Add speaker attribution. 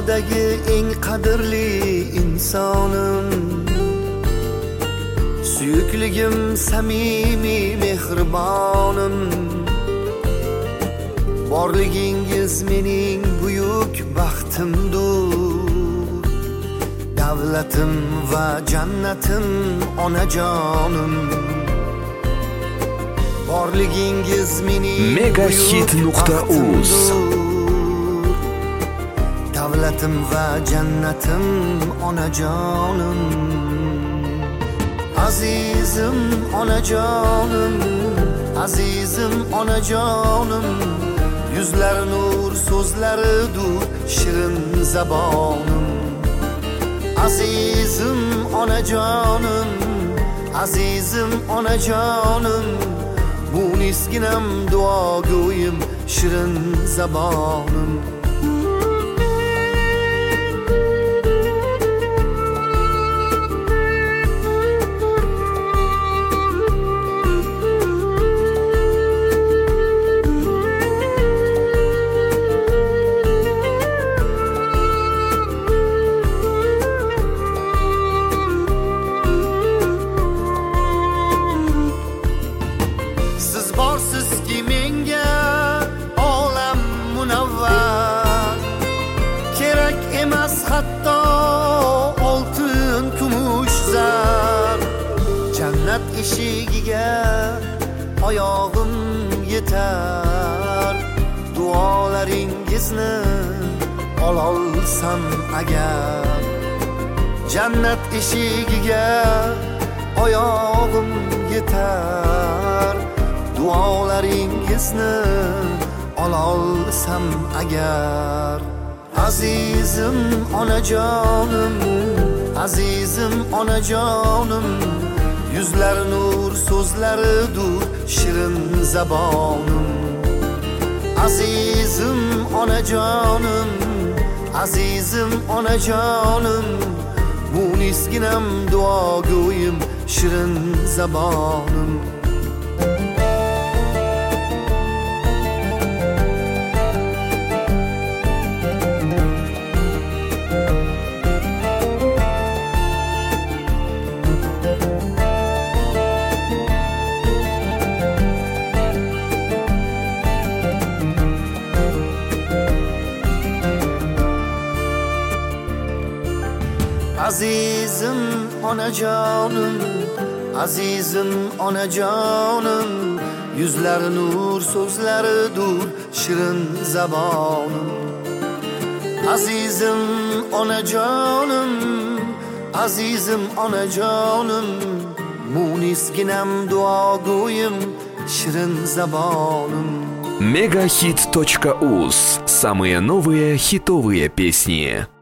Speaker 1: dunyodagi eng qadrli insonim, suyukligim, samimiy mehribonim, borligingiz mening buyuk baxtimdir, davlatim va jannatim, onajonim. Borligingiz mening
Speaker 2: megahit.uz,
Speaker 1: davlatim va jannatim, onajonim. Azizim onajonim, azizim onajonim, yuzlari nur, so'zlaridir shirin zabonim. Azizim onajonim, azizim onajonim, bu nisginam duogo'yim, shirin zabonim. Borsizki menga olam munavvar, kerak emas hatto oltin, kumush, zar. Jannat eshigiga oyog'im yetar, duolaringizni ololsam agar. Jannat eshigiga oyog'im yetar, duolaringizni ololsam agar. Azizim onajonim, azizim onajonim, yuzlari nur, so'zlaridir shirin zabonim. Azizim onajonim, azizim onajonim, bu nisginam duogo'yim, shirin zabonim. Azizim onajonim, azizim onajonim, yuzlari nur, so'zlaridir shirin zabonim. Azizim onajonim, azizim onajonim, munisginam duogo'yim, shirin zabonim.
Speaker 2: megahit.uz. Самые новые хитовые песни.